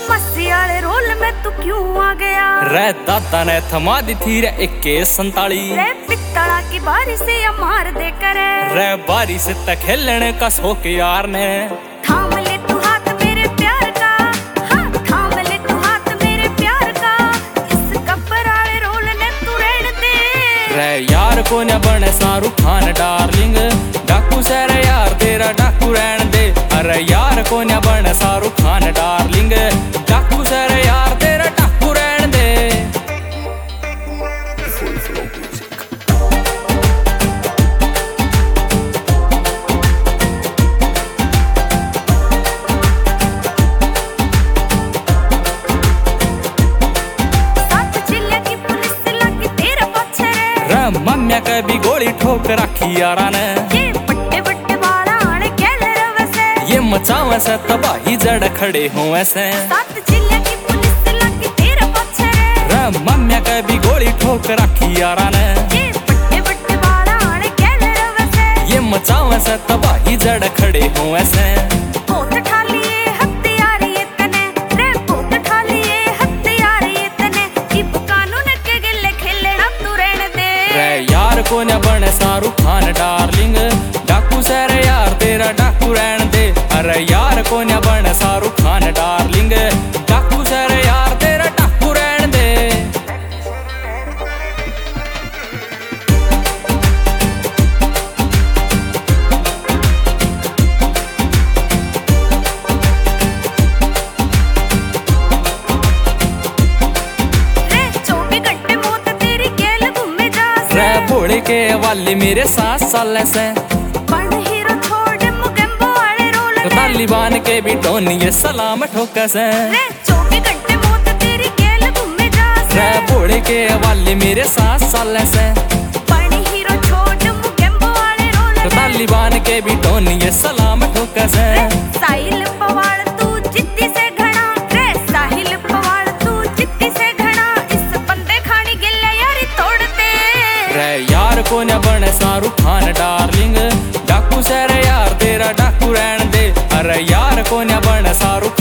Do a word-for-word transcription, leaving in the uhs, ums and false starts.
Mushy वाले role में तू क्यों आ गया? रे दादा ने थमा दी थी रे इक्के संताली। रे पित्तला की बारी से या मार दे करे। रे बारी से तक खेलने का शौक यार ने। थाम ले तू हाथ मेरे प्यार का, हाँ थाम ले तू हाथ मेरे प्यार का। इस गब्बर वाले रोल ने तू रहने दे। रे यार को न बने शाहरुख खान डार्लिंग, डाकू से रे यार तेरा डाकू रहने दे। अरे यार को न बने शाहरुख खान डार्लिंग, डाकू से रे यार तेरा डाकू रहने दे। मम्या के भी गोली ठोक रखी यारा ने। ये बट्टे बट्टे वाला आने कैले रवसे। ये मचावे से तबाही जड़ खड़े हो ऐसे। सात जिले की पुलिस लगी तेरे पीछे रे। मम्या के भी गोली ठोक रखी यारा ने। ये बट्टे बट्टे वाला आने कैले रवसे। ये मचावे से तबाही जड़ खड़े हो ऐसे। बहुत ठा लिए हथियार ये तने रे, बहुत ठा लिए हथियार ये तने। इब कानून के गिले खेलना तू रहने दे। रे यार को न बने शाहरुख खान डार्लिंग, डाकू से रे यार तेरा डाकू रहने दे। अरे यार को न बने शाहरुख खान डार्लिंग, डाकू से रे यार तेरा डाकू रहने दे। भोले के वाली मेरे साथ साल से। बन हीरो छोड़ मुगेम्बो वाले रोल में। तालिबान के भी टोनिए सलाम ठोका से। रे चौबीस घंटे मौत तेरी गेल घूमे जा से। रे भोले के वाली मेरे साथ साल से। बन हीरो छोड़ मुगेम्बो वाले रोल में। तालिबान के भी टोनिए सलाम ठोका से। साहिल पवाड़ तू जिद्दी से घना रे, साहिल पवाड़ तू जिद्दी से घना। इस बंदे खानी गिल्ले यारी तोड़ दे। रे यार को न बने शाहरुख खान डार्लिंग, डाकू से रे यार तेरा डाकू रहने दे। अरे यार को न बने शाहरुख